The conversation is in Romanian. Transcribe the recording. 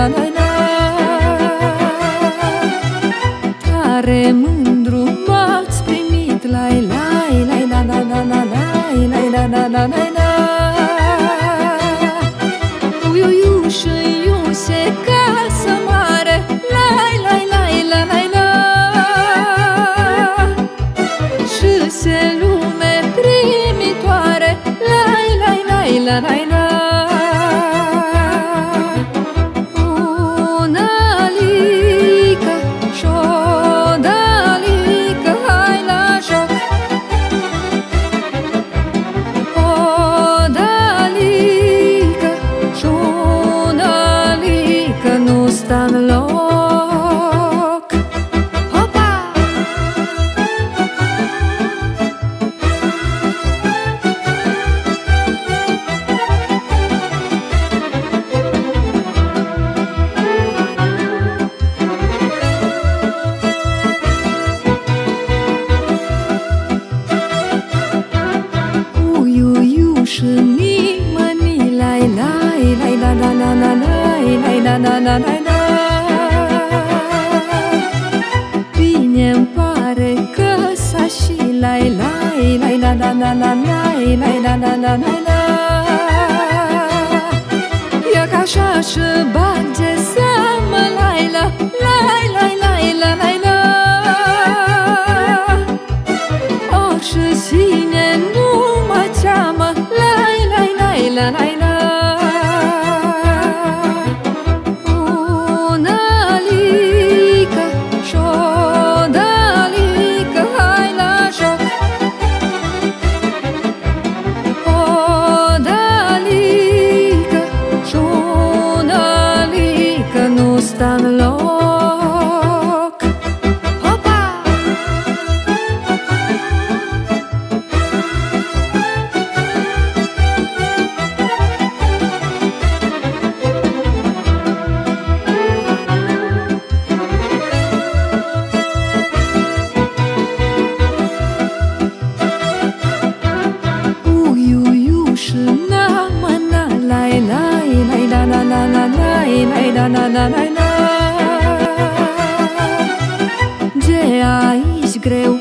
la. Tare mândru m-ați primit, lai lai lai la la la la lai lai la la la la la. Uiuiuș iuse casă mare, lai lai lai la lai la. Și-se lume primitoare, lai lai lai la lai la. Sta în loc. Hopa! Uiuiuș nimăni, lai lai lai la la la la lai lai la la la la la. Bine-mi pare că s-a și lai lai lai la la la la lai lai la la la la la. Ia ca așa și bage seamă lai la lai lai lai la lai la. Or și sine nu mă cheamă lai lai lai la lai la. Sta în loc. Hopa! Uiuiuș n-amăna, lai lai lai la la la la lai lai la la la la la. De aici greu